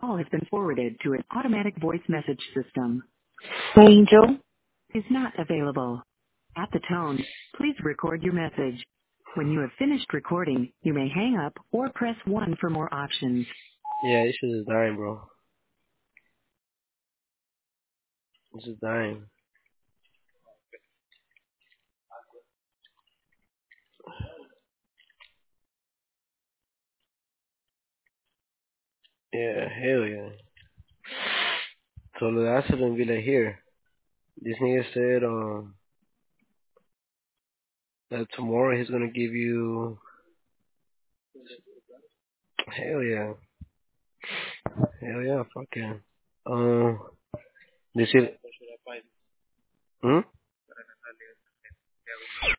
call has been forwarded to an automatic voice message system. Angel. Is not available. At the tone, please record your message. When you have finished recording, you may hang up or press 1 for more options. Yeah, this shit is dying, bro. This is dying. Yeah, hell yeah. So the accident be like here. This nigga said that tomorrow he's gonna give you hell yeah. Hell yeah, fuck yeah. This is hmm?